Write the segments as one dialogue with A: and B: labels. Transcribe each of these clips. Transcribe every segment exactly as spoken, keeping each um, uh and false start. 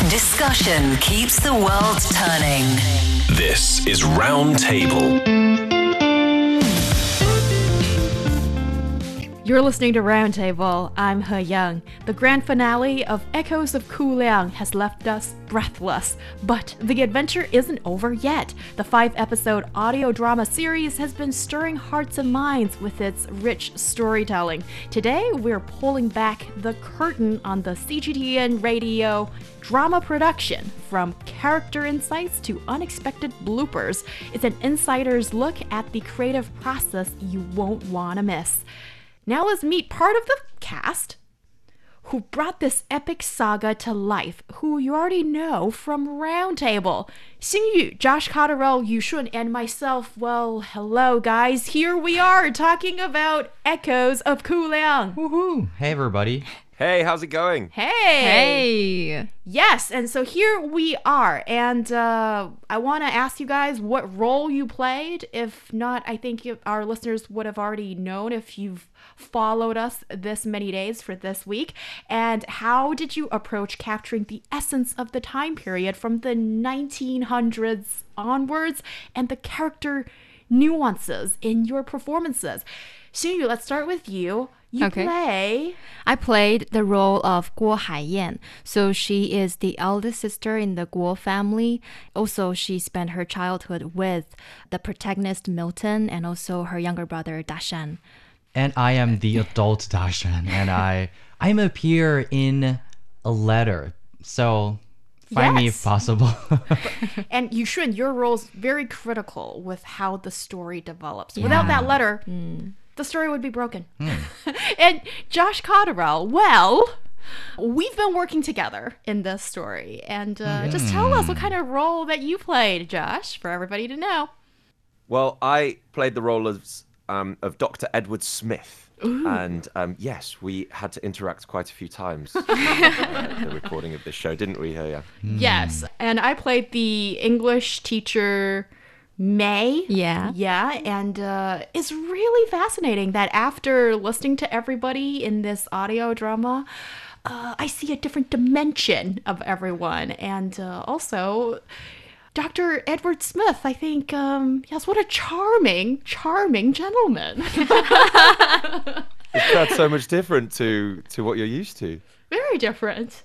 A: Discussion keeps the world turning.
B: This is Roundtable.
C: You're listening to Roundtable. I'm He Young. The grand finale of Echoes of Kuliang has left us breathless, but the adventure isn't over yet. The five-episode audio drama series has been stirring hearts and minds with its rich storytelling. Today, we're pulling back the curtain on the C G T N radio drama production, from character insights to unexpected bloopers. It's an insider's look at the creative process you won't want to miss. Now let's meet part of the cast who brought this epic saga to life, who you already know from Roundtable. Xingyu, Josh Cotterill, Yushun, and myself. Well, hello guys. Here we are talking about Echoes of Kuliang.
D: Woohoo! Hey everybody.
E: Hey, how's it going?
C: Hey!
F: Hey!
C: Yes, and so here we are, and uh, I want to ask you guys what role you played. If not, I think you, our listeners would have already known if you've followed us this many days for this week. And how did you approach capturing the essence of the time period from the nineteen hundreds onwards and the character nuances in your performances? Xingyu, let's start with you. You
F: Okay.
C: play...
F: I played the role of Guo Haiyan. So she is the eldest sister in the Guo family. Also, she spent her childhood with the protagonist Milton and also her younger brother Dashan.
D: And I am the adult Dashan, and I I'm appear in a letter. So find me if
C: Yes.
D: possible.
C: And Yushun, your role's very critical with how the story develops. Without that letter, the story would be broken. And Josh Cotterill, well, we've been working together in this story. And uh, just tell us what kind of role that you played, Josh, for everybody to know.
E: Well, I played the role of, um, of Doctor Edward Smith. And um, yes, we had to interact quite a few times uh, the recording of this show, didn't we? Yeah.
C: Yes. And I played the English teacher, May.
F: Yeah.
C: Yeah, and uh, it's really fascinating that after listening to everybody in this audio drama, uh, I see a different dimension of everyone. And uh, also, Doctor Edward Smith, I think, um, yes, what a charming, charming gentleman.
E: It's not so much different to, to what you're used to.
C: Very different.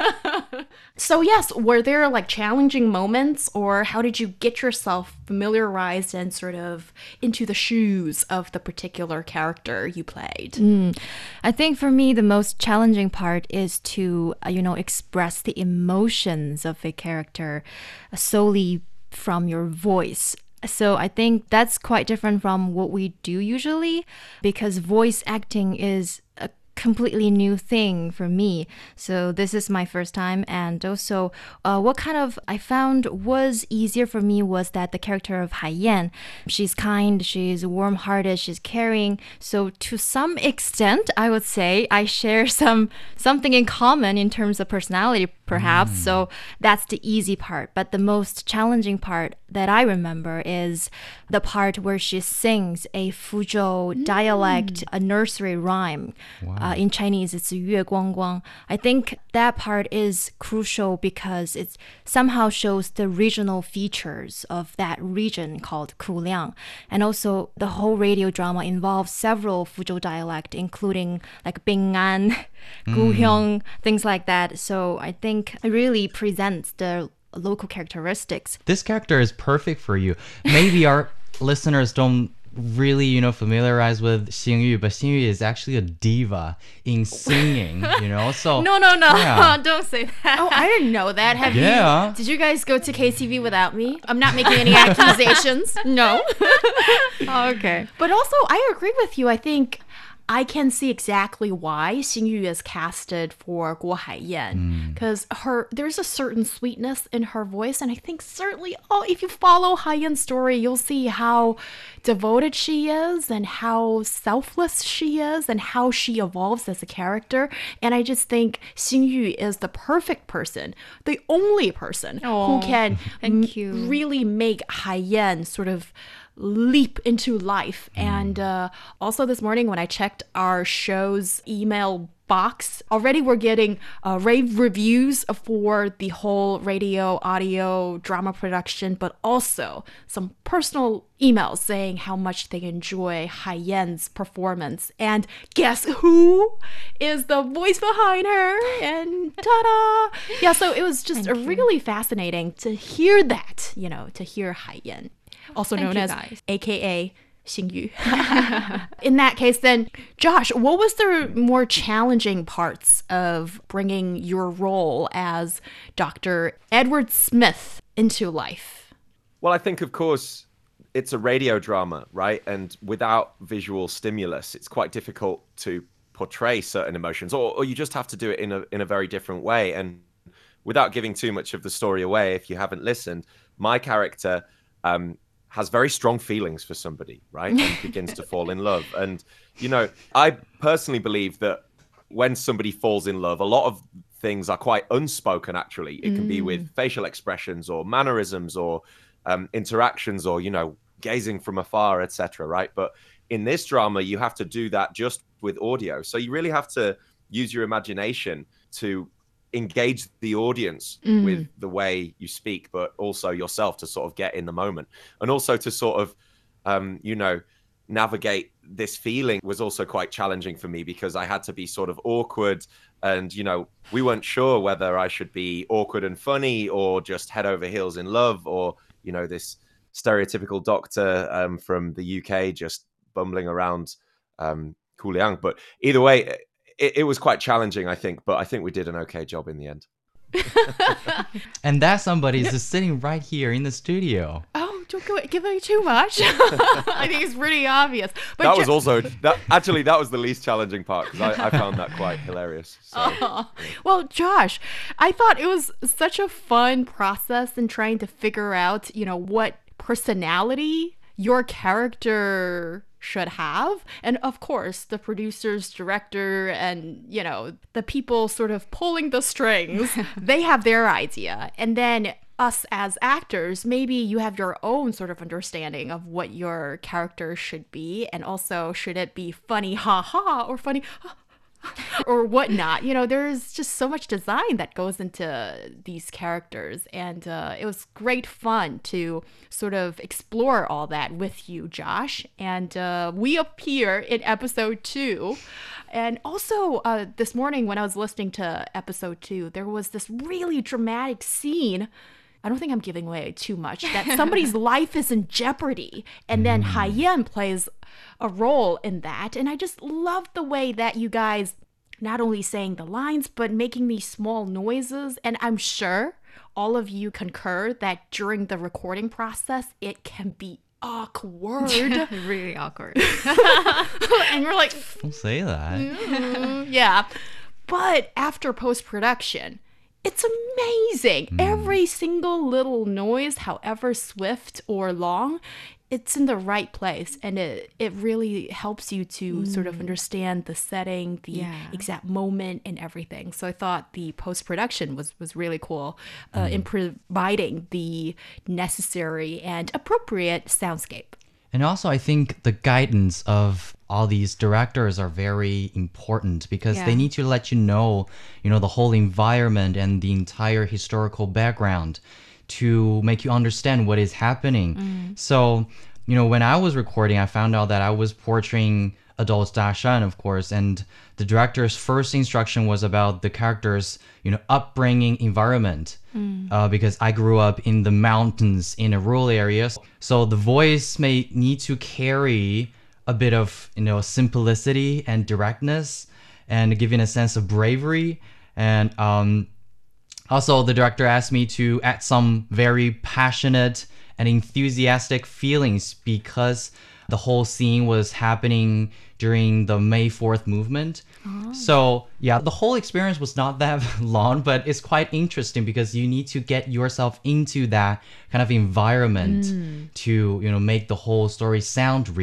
C: So yes, were there like challenging moments, or how did you get yourself familiarized and sort of into the shoes of the particular character you played?
F: I think for me, the most challenging part is to, uh, you know, express the emotions of a character solely from your voice. So I think that's quite different from what we do usually, because voice acting is a completely new thing for me. So this is my first time. And also uh, what kind of I found was easier for me was that the character of Haiyan, she's kind, she's warm-hearted, she's caring. So to some extent, I would say I share some something in common in terms of personality, perhaps. So that's the easy part. But the most challenging part that I remember is the part where she sings a Fuzhou dialect, a nursery rhyme. Uh, in Chinese, it's 月光光. I think that part is crucial because it somehow shows the regional features of that region called Kuliang. And also, the whole radio drama involves several Fuzhou dialect, including like Bing'an, Guhyong, things like that. So I think it really presents the local characteristics.
D: This character is perfect for you. Maybe our listeners don't really, you know, familiarize with Xingyu, but Xingyu is actually a diva in singing, you know. So
C: No, no, no.
D: Yeah.
C: Don't say that. Oh, I didn't know that. Have
D: Yeah.
C: you? Did you guys go to K T V without me? I'm not making any accusations. No.
F: Okay.
C: But also, I agree with you. I think I can see exactly why Xingyu is casted for Guo Haiyan, because her there's a certain sweetness in her voice, and I think certainly, oh, if you follow Haiyan's story, you'll see how devoted she is and how selfless she is and how she evolves as a character. And I just think Xingyu is the perfect person, the only person
F: Aw,
C: who can
F: thank
C: m-
F: you.
C: really make Haiyan sort of leap into life. And uh, also this morning when I checked our show's email box. Already we're getting uh, rave reviews for the whole radio, audio, drama production, but also some personal emails saying how much they enjoy Hai Yan's performance. And guess who is the voice behind her? And ta-da! Yeah, so it was just
F: Thank you.
C: really fascinating to hear that, you know, to hear Hai Yan, also
F: Thank
C: known
F: you,
C: as
F: guys.
C: A K A Xingyu. In that case, then, Josh, what was the more challenging parts of bringing your role as Doctor Edward Smith into life?
E: Well, I think, of course, it's a radio drama, right? And without visual stimulus, it's quite difficult to portray certain emotions, or, or you just have to do it in a in a very different way. And without giving too much of the story away, if you haven't listened, my character um, has very strong feelings for somebody, right? And begins to fall in love. And, you know, I personally believe that when somebody falls in love, a lot of things are quite unspoken, actually. It can be with facial expressions or mannerisms or um, interactions or, you know, gazing from afar, et cetera, right? But in this drama, you have to do that just with audio. So you really have to use your imagination to engage the audience mm. with the way you speak, but also yourself to sort of get in the moment. And also to sort of, um, you know, navigate this feeling was also quite challenging for me because I had to be sort of awkward and, you know, we weren't sure whether I should be awkward and funny or just head over heels in love or, you know, this stereotypical doctor um, from the U K just bumbling around um, Kuliang. But either way, It, it was quite challenging, I think, but I think we did an okay job in the end.
D: And that somebody is just sitting right here in the studio.
C: Oh, don't go, give away too much. I think it's pretty obvious. But
E: that
C: ju-
E: was also, that, actually, that was the least challenging part because I, I found that quite hilarious. So.
C: Oh. Well, Josh, I thought it was such a fun process in trying to figure out, you know, what personality your character should have. And of course, the producers, director, and, you know, the people sort of pulling the strings, they have their idea. And then us as actors, maybe you have your own sort of understanding of what your character should be. And also, should it be funny, ha ha, or funny, ha, or whatnot. You know, there's just so much design that goes into these characters. And uh, it was great fun to sort of explore all that with you, Josh. And uh, we appear in episode two. And also, uh, this morning when I was listening to episode two, there was this really dramatic scene. I don't think I'm giving away too much, that somebody's life is in jeopardy. And then Hai Yan plays a role in that. And I just love the way that you guys not only saying the lines, but making these small noises. And I'm sure all of you concur that during the recording process, it can be awkward.
F: Really awkward.
C: And you're like,
D: Don't say that.
C: mm, yeah. But after post-production, it's amazing. Mm. Every single little noise, however swift or long, it's in the right place. And it, it really helps you to mm. sort of understand the setting, the yeah. exact moment and everything. So I thought the post-production was, was really cool uh, mm. in providing the necessary and appropriate soundscape.
D: And also, I think the guidance of all these directors are very important because
F: Yeah.
D: they need to let you know, you know, the whole environment and the entire historical background to make you understand what is happening.
F: Mm.
D: So, you know, when I was recording, I found out that I was portraying adult Dashan, of course, and the director's first instruction was about the character's, you know, upbringing environment. Mm. Uh, because I grew up in the mountains in a rural area. So the voice may need to carry a bit of, you know, simplicity and directness and giving a sense of bravery. And um, also the director asked me to add some very passionate and enthusiastic feelings because the whole scene was happening during the May fourth movement. Oh. So yeah, the whole experience was not that long, but it's quite interesting because you need to get yourself into that kind of environment mm. to, you know, make the whole story sound real.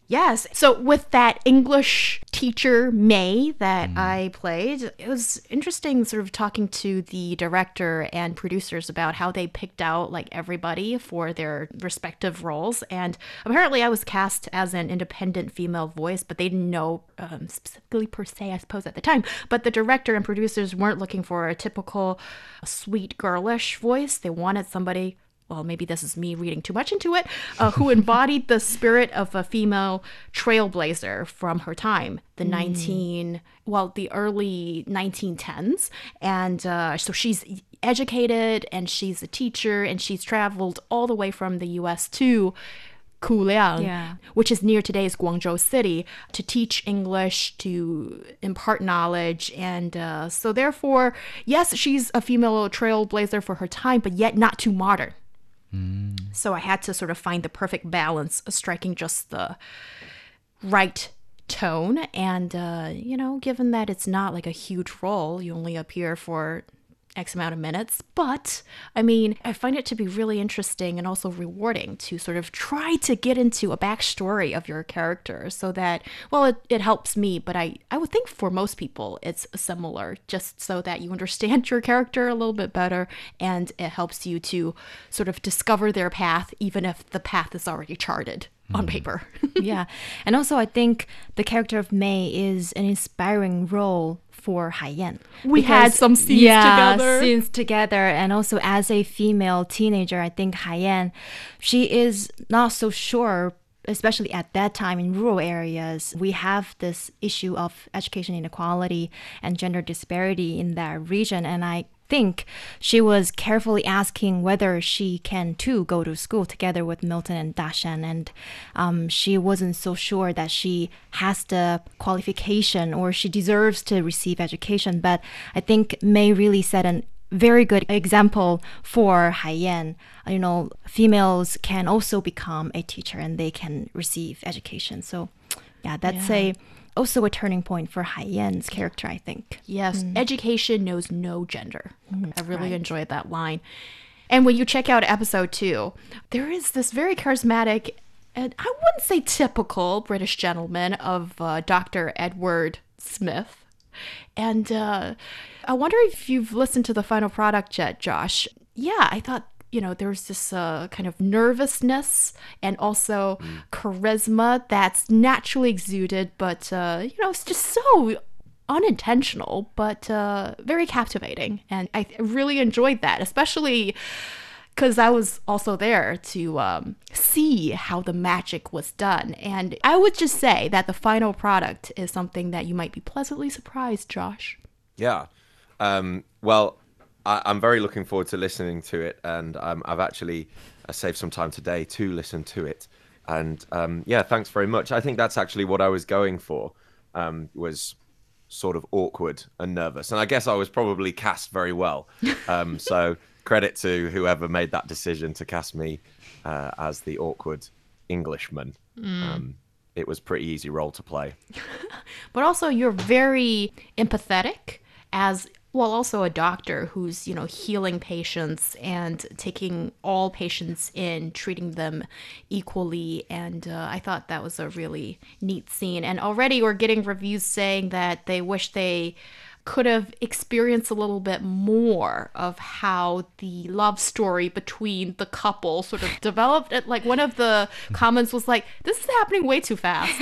C: Yes. So with that English teacher, May, that mm. I played, it was interesting sort of talking to the director and producers about how they picked out like everybody for their respective roles. And apparently I was cast as an independent female voice, but they didn't know um, specifically per se, I suppose, at the time. But the director and producers weren't looking for a typical sweet girlish voice. They wanted somebody, well, maybe this is me reading too much into it, uh, who embodied the spirit of a female trailblazer from her time, the mm. nineteen, well, the early nineteen tens. And uh, so she's educated and she's a teacher and she's traveled all the way from the U S to Kuliang,
F: yeah.
C: which is near today's Guangzhou city, to teach English, to impart knowledge. And uh, so therefore, yes, she's a female trailblazer for her time, but yet not too modern. Mm. So I had to sort of find the perfect balance, striking just the right tone. And, uh, you know, given that it's not like a huge role, you only appear for X amount of minutes. But, I mean, I find it to be really interesting and also rewarding to sort of try to get into a backstory of your character so that, well, it, it helps me, but I, I would think for most people it's similar, just so that you understand your character a little bit better and it helps you to sort of discover their path, even if the path is already charted on paper.
F: Yeah. And also, I think the character of May is an inspiring role for Haiyan.
C: We
F: because,
C: had some scenes
F: yeah,
C: together.
F: scenes together. And also, as a female teenager, I think Haiyan, she is not so sure, especially at that time in rural areas. We have this issue of education inequality and gender disparity in that region. And I think she was carefully asking whether she can too go to school together with Milton and Dashan, and um, she wasn't so sure that she has the qualification or she deserves to receive education. But I think May really set an very good example for Haiyan. You know, females can also become a teacher and they can receive education. So yeah, that's yeah. a also a turning point for Haiyan's character, I think.
C: Yes, mm. education knows no gender. Mm, I really
F: right.
C: enjoyed that line. And when you check out episode two, there is this very charismatic, and I wouldn't say typical British gentleman of uh, Doctor Edward Smith. And uh, I wonder if you've listened to the final product yet, Josh. Yeah, I thought, you know, there was this uh, kind of nervousness and also mm. charisma that's naturally exuded, but, uh, you know, it's just so unintentional, but uh, very captivating. And I really enjoyed that, especially because I was also there to um, see how the magic was done. And I would just say that the final product is something that you might be pleasantly surprised, Josh.
E: Yeah. Um, well, I, I'm very looking forward to listening to it, and um, I've actually uh, saved some time today to listen to it. And um, yeah, thanks very much. I think that's actually what I was going for, um, was sort of awkward and nervous. And I guess I was probably cast very well. Um, so credit to whoever made that decision to cast me uh, as the awkward Englishman. Mm. Um, it was a pretty easy role to play.
C: But also you're very empathetic as well, also a doctor who's, you know, healing patients and taking all patients in, treating them equally. And uh, I thought that was a really neat scene. And already we're getting reviews saying that they wish they could have experienced a little bit more of how the love story between the couple sort of developed. Like one of the comments was like, this is happening way too fast.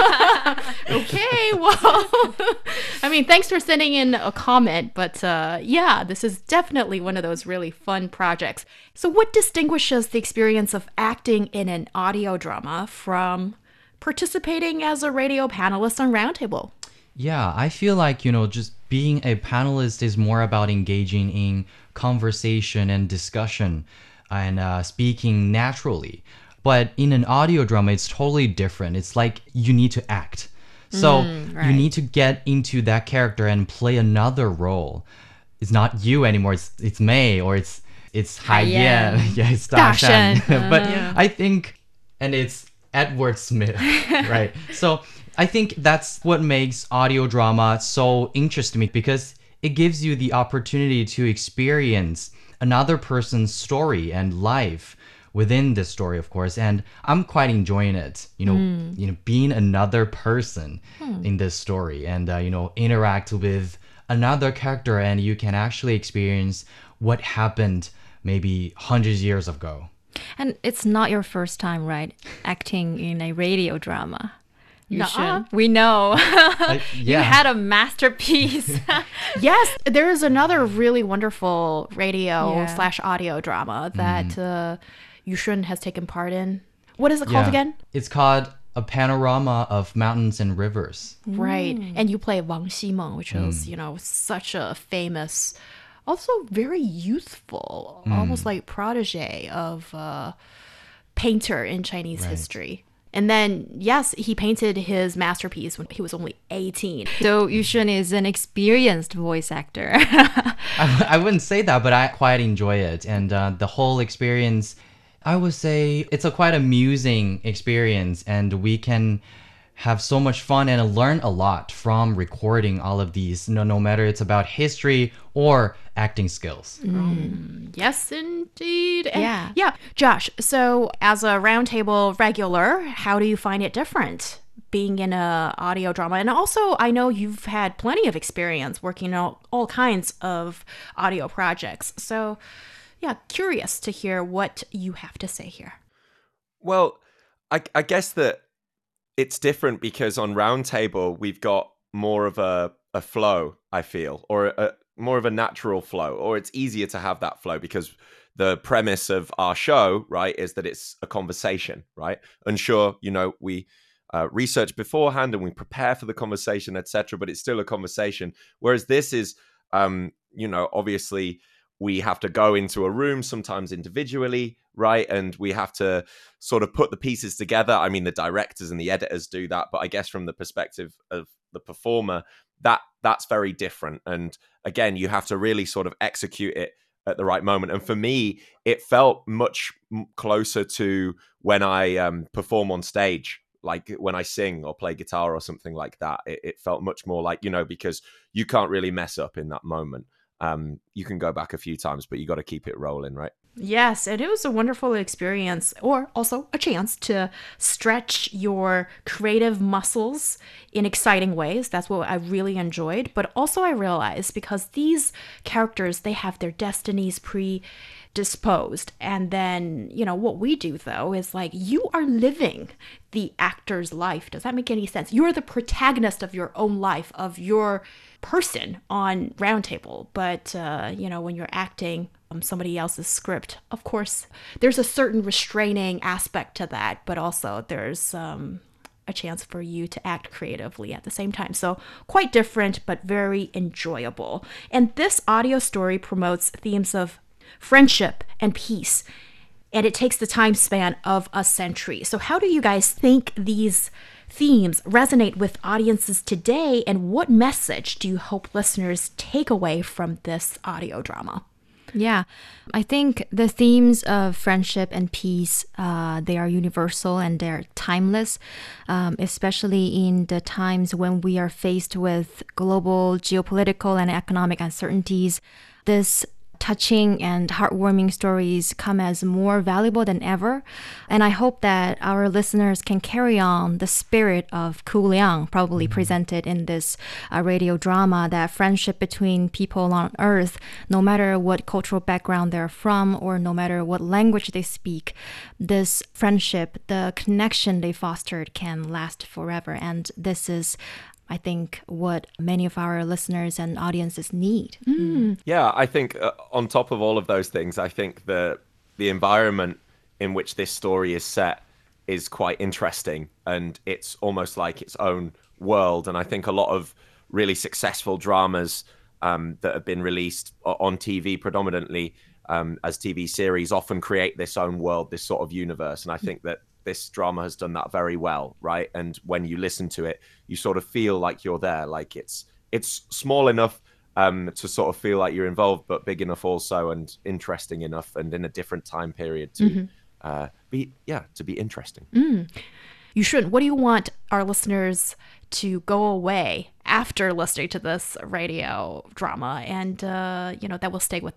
C: Okay, well, I mean, thanks for sending in a comment, but uh, yeah, this is definitely one of those really fun projects. So what distinguishes the experience of acting in an audio drama from participating as a radio panelist on Roundtable?
D: Yeah, I feel like, you know, just being a panelist is more about engaging in conversation and discussion and uh, speaking naturally. But in an audio drama, it's totally different. It's like you need to act. So
F: mm, right.
D: you need to get into that character and play another role. It's not you anymore. It's it's May or it's it's Haiyan. Yeah, it's Dashan.
F: Uh,
D: but
F: yeah.
D: I think, and it's Edward Smith, right? So I think that's what makes audio drama so interesting to me, because it gives you the opportunity to experience another person's story and life within this story, of course, and I'm quite enjoying it. You know, mm. you know, being another person hmm. in this story, and uh, you know, interact with another character, and you can actually experience what happened maybe hundreds of years ago.
F: And it's not your first time, right? Acting in a radio drama. You should. We know.
D: uh, yeah.
F: You had a masterpiece.
C: Yes, there is another really wonderful radio
F: Yeah.
C: slash audio drama that mm. uh, Yushun has taken part in. What is it called
D: Yeah.
C: again?
D: It's called A Panorama of Mountains and Rivers.
C: Right. And you play Wang Ximeng, which is, you know, such a famous, also very youthful, almost like protege of a painter in Chinese
D: Right.
C: history. And then, yes, he painted his masterpiece when he was only eighteen.
F: So Yushun is an experienced voice actor.
D: I, I wouldn't say that, but I quite enjoy it. And uh, the whole experience, I would say it's a quite amusing experience. And we can have so much fun and learn a lot from recording all of these, no, no matter it's about history or acting skills.
C: Um, yes, indeed. And
F: Yeah.
C: Yeah. Josh, so as a roundtable regular, how do you find it different being in a audio drama? And also, I know you've had plenty of experience working on all kinds of audio projects. So, yeah, curious to hear what you have to say here.
E: Well, I, I guess that it's different because on Roundtable we've got more of a, a flow, I feel, or a, more of a natural flow, or it's easier to have that flow because the premise of our show, right, is that it's a conversation, right? And sure, you know, we uh, research beforehand and we prepare for the conversation, et cetera, but it's still a conversation. Whereas this is, um, you know, obviously we have to go into a room sometimes individually, right? And we have to sort of put the pieces together. I mean, the directors and the editors do that, but I guess from the perspective of the performer, that that's very different. And again, you have to really sort of execute it at the right moment. And for me, it felt much closer to when I um, perform on stage, like when I sing or play guitar or something like that. It, it felt much more like, you know, because you can't really mess up in that moment. Um, you can go back a few times, but you got to keep it rolling, right?
C: Yes, and it was a wonderful experience, or also a chance to stretch your creative muscles in exciting ways. That's what I really enjoyed. But also I realized because these characters, they have their destinies predisposed. And then, you know, what we do though is like you are living the actor's life. Does that make any sense? You're the protagonist of your own life, of your person on Roundtable. But, uh, you know, when you're acting um, somebody else's script, of course, there's a certain restraining aspect to that, but also there's um, a chance for you to act creatively at the same time. So quite different, but very enjoyable. And this audio story promotes themes of friendship and peace, and it takes the time span of a century. So how do you guys think these themes resonate with audiences today, and what message do you hope listeners take away from this audio drama?
F: Yeah, I think the themes of friendship and peace, uh, they are universal and they're timeless, um, especially in the times when we are faced with global geopolitical and economic uncertainties. This touching and heartwarming stories come as more valuable than ever. And I hope that our listeners can carry on the spirit of Ku Liang, probably presented in this uh, radio drama, that friendship between people on Earth, no matter what cultural background they're from or no matter what language they speak, this friendship, the connection they fostered can last forever. And this is, I think, what many of our listeners and audiences need.
C: Mm.
E: Yeah, I think uh, on top of all of those things, I think the the environment in which this story is set is quite interesting, and it's almost like its own world. And I think a lot of really successful dramas um, that have been released on T V predominantly um, as T V series often create this own world, this sort of universe. And I think that this drama has done that very well, right? And when you listen to it, you sort of feel like you're there. Like it's it's small enough um, to sort of feel like you're involved, but big enough also and interesting enough and in a different time period to mm-hmm. uh, be, yeah, to be interesting.
C: Mm. Yushun, what do you want our listeners to go away after listening to this radio drama and, uh, you know, that will stay with them?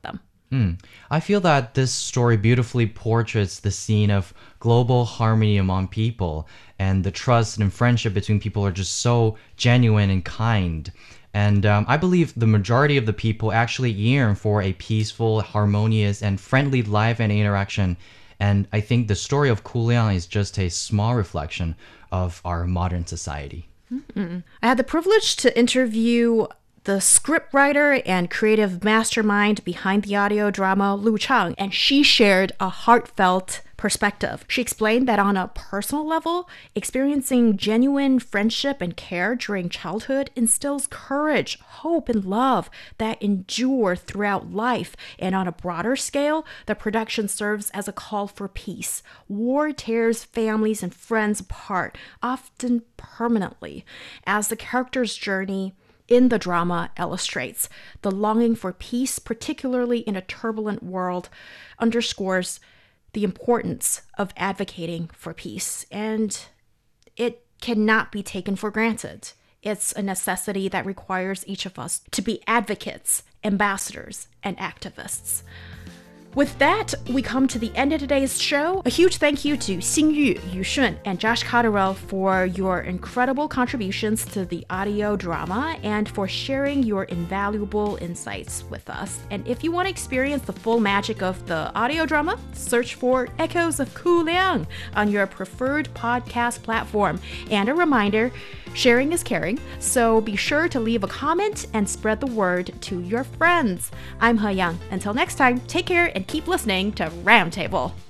D: Mm. I feel that this story beautifully portraits the scene of global harmony among people, and the trust and friendship between people are just so genuine and kind. And um, I believe the majority of the people actually yearn for a peaceful, harmonious, and friendly life and interaction. And I think the story of Kuliang is just a small reflection of our modern society.
C: Mm-mm. I had the privilege to interview the scriptwriter and creative mastermind behind the audio drama, Lu Chang, and she shared a heartfelt perspective. She explained that on a personal level, experiencing genuine friendship and care during childhood instills courage, hope, and love that endure throughout life. And on a broader scale, the production serves as a call for peace. War tears families and friends apart, often permanently, as the character's journey in the drama illustrates. The longing for peace, particularly in a turbulent world, underscores the importance of advocating for peace, and it cannot be taken for granted. It's a necessity that requires each of us to be advocates, ambassadors, and activists. With that, we come to the end of today's show. A huge thank you to Xingyu, Yu Shun, and Josh Cotterill for your incredible contributions to the audio drama and for sharing your invaluable insights with us. And if you want to experience the full magic of the audio drama, search for Echoes of Kuliang on your preferred podcast platform. And a reminder, sharing is caring, so be sure to leave a comment and spread the word to your friends. I'm He Yang. Until next time, take care and keep listening to Roundtable.